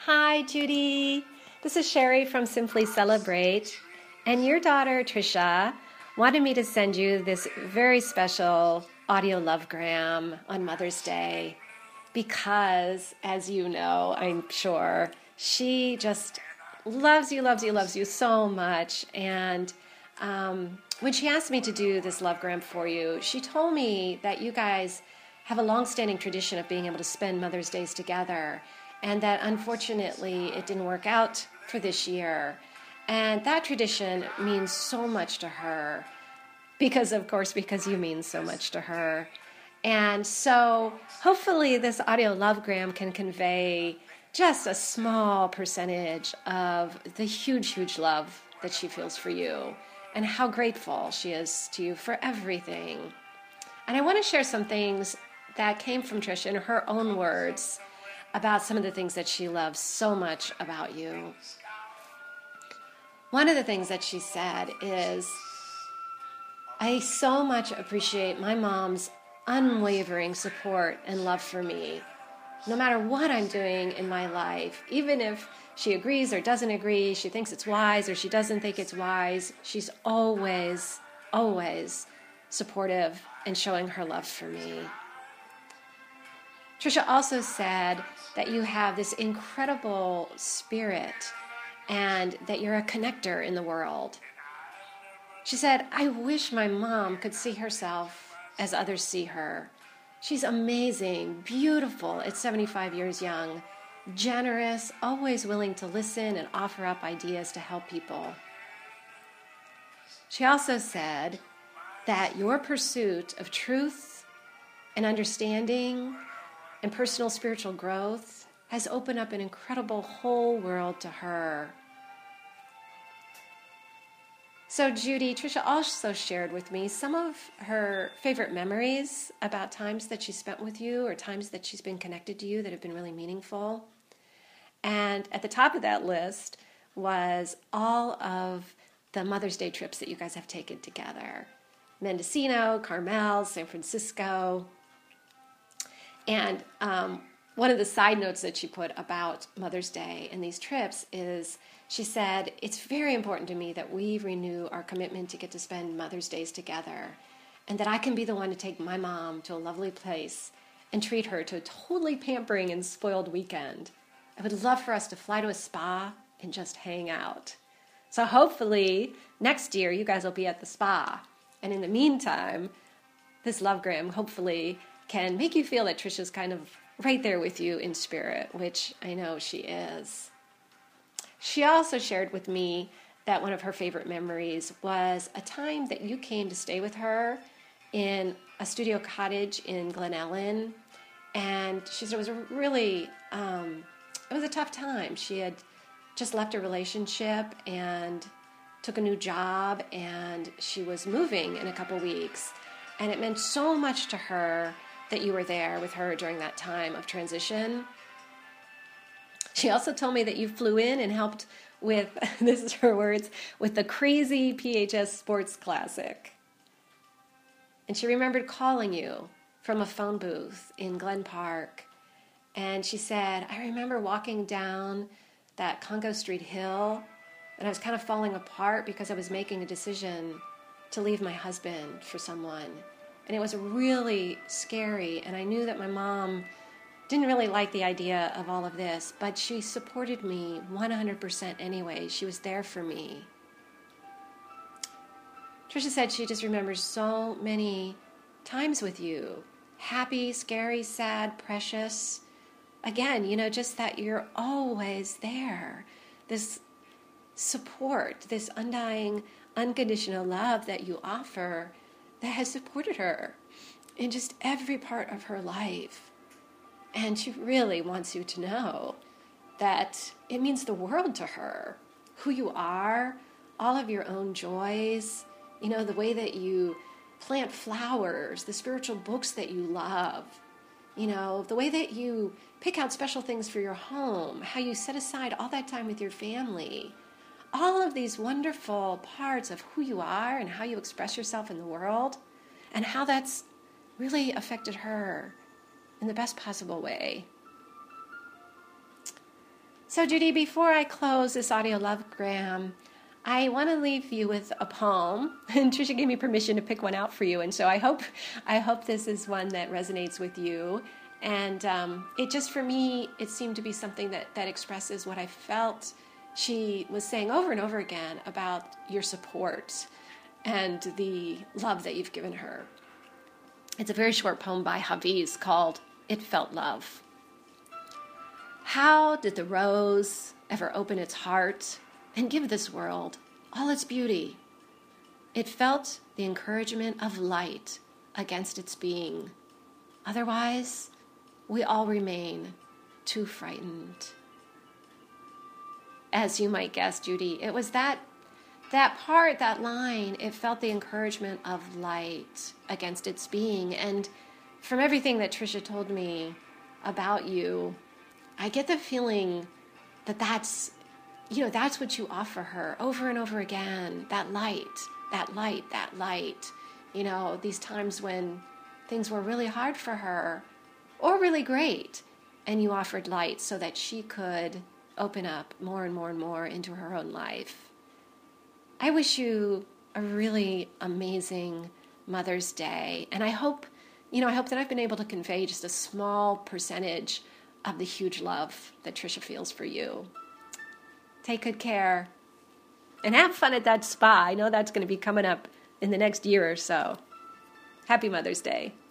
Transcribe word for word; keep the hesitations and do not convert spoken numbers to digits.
Hi, Judy. This is Sherry from Simply Celebrate. And your daughter, Trisha, wanted me to send you this very special audio lovegram on Mother's Day because, as you know, I'm sure, she just loves you, loves you, loves you so much. And um, when she asked me to do this lovegram for you, she told me that you guys have a long-standing tradition of being able to spend Mother's Days together, and that unfortunately it didn't work out for this year. And that tradition means so much to her because, of course, because you mean so much to her. And so hopefully this audio lovegram can convey just a small percentage of the huge, huge love that she feels for you and how grateful she is to you for everything. And I want to share some things that came from Trish in her own words about some of the things that she loves so much about you. One of the things that she said is, I so much appreciate my mom's unwavering support and love for me. No matter what I'm doing in my life, even if she agrees or doesn't agree, she thinks it's wise or she doesn't think it's wise, she's always, always supportive and showing her love for me. Trisha also said that you have this incredible spirit and that you're a connector in the world. She said, I wish my mom could see herself as others see her. She's amazing, beautiful at seventy-five years young, generous, always willing to listen and offer up ideas to help people. She also said that your pursuit of truth and understanding and personal spiritual growth has opened up an incredible whole world to her. So Judy, Trisha also shared with me some of her favorite memories about times that she spent with you or times that she's been connected to you that have been really meaningful. And at the top of that list was all of the Mother's Day trips that you guys have taken together. Mendocino, Carmel, San Francisco. And um, one of the side notes that she put about Mother's Day and these trips is she said, it's very important to me that we renew our commitment to get to spend Mother's Days together and that I can be the one to take my mom to a lovely place and treat her to a totally pampering and spoiled weekend. I would love for us to fly to a spa and just hang out. So hopefully next year you guys will be at the spa. And in the meantime, this lovegram hopefully can make you feel that Trisha's kind of right there with you in spirit, which I know she is. She also shared with me that one of her favorite memories was a time that you came to stay with her in a studio cottage in Glen Ellen. And she said it was a really, um, it was a tough time. She had just left a relationship and took a new job, and she was moving in a couple weeks. And it meant so much to her that you were there with her during that time of transition. She also told me that you flew in and helped with, this is her words, with the crazy P H S Sports Classic. And she remembered calling you from a phone booth in Glen Park. And she said, I remember walking down that Congo Street Hill, and I was kind of falling apart because I was making a decision to leave my husband for someone. And it was really scary, and I knew that my mom didn't really like the idea of all of this, but she supported me one hundred percent anyway. She was there for me. Trisha said she just remembers so many times with you. Happy, scary, sad, precious. Again, you know, just that you're always there. This support, this undying, unconditional love that you offer that has supported her in just every part of her life. And she really wants you to know that it means the world to her, who you are, all of your own joys, you know, the way that you plant flowers, the spiritual books that you love, you know, the way that you pick out special things for your home, how you set aside all that time with your family. All of these wonderful parts of who you are and how you express yourself in the world, and how that's really affected her in the best possible way. So, Judy, before I close this audio lovegram, I want to leave you with a poem, and Trisha gave me permission to pick one out for you, and so I hope I hope this is one that resonates with you. And um, it just, for me, it seemed to be something that, that expresses what I felt she was saying over and over again about your support and the love that you've given her. It's a very short poem by Hafiz called It Felt Love. How did the rose ever open its heart and give this world all its beauty? It felt the encouragement of light against its being. Otherwise, we all remain too frightened. As you might guess, Judy, it was that that part, that line, it felt the encouragement of light against its being. And from everything that Trisha told me about you, I get the feeling that that's, you know, that's what you offer her over and over again, that light, that light, that light. You know, these times when things were really hard for her or really great, and you offered light so that she could open up more and more and more into her own life. I wish you a really amazing Mother's Day, and I hope, you know, I hope that I've been able to convey just a small percentage of the huge love that Trisha feels for you. Take good care, and have fun at that spa. I know that's going to be coming up in the next year or so. Happy Mother's Day.